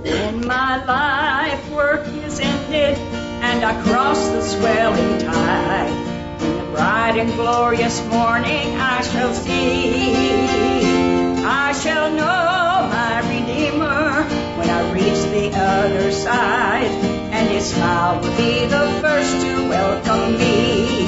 When my life work is ended and I cross the swelling tide, in the bright and glorious morning I shall see. I shall know my Redeemer when I reach the other side, and His smile will be the first to welcome me.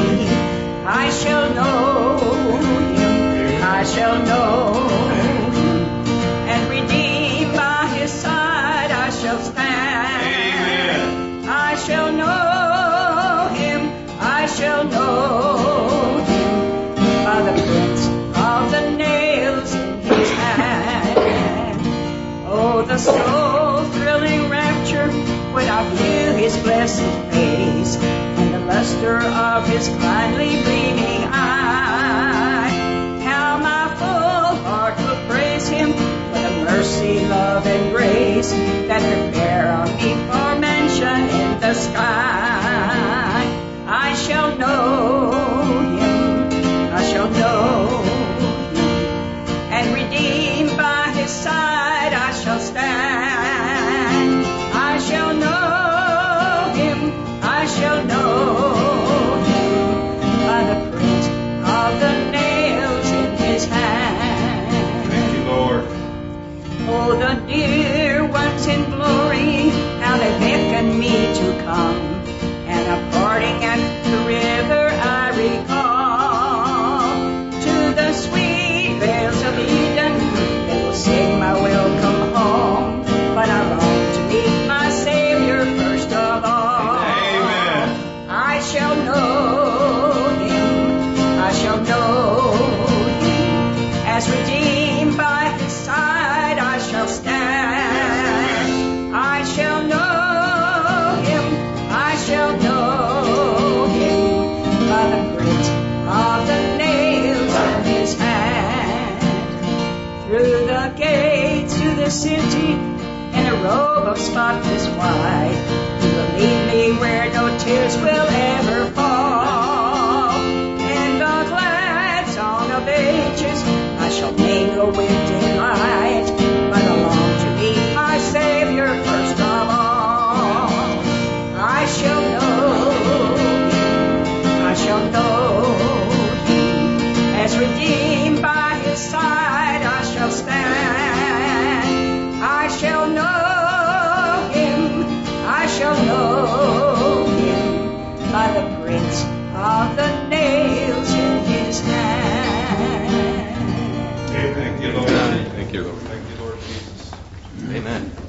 I shall know Him, I shall know Him, and redeemed by His side I shall stand. Amen. I shall know Him, I shall know Him, by the prints of the nails in His hand. Oh, the soul-thrilling rapture when I view His blessed face, and the luster of His kindly beaming eye. How my full heart will praise Him for the mercy, love, and grace that prepare on me for mansion in the sky. I shall know Him, I shall know Him, and redeemed by His side I shall stand. I shall know Him, I shall know Him, by the print of the nails in His hand. Thank you, Lord. Oh, the dear ones in glory, how they beckon me to come, and a parting at the river I recall. To the sweet vales of Eden, they will sing my welcome home, but I long to meet my Savior first of all. Amen. I shall know Him, I shall know Him, as redeemed by His side I shall stand. I shall know Him, I shall know Him, by the print of the nails in His hand. Through the gates to the city, in a robe of spotless white, He will lead me where no tears will ever fall. In the glad song of ages I shall mingle with delight, but I long to meet my Savior first of all. I shall know Him, I shall know Him, as redeemed by His side I shall stand. I shall know Him, I shall know Him, by the prints of the nails in His hand. Thank you, Lord. Thank you, Lord. Thank you, Lord Jesus. Amen.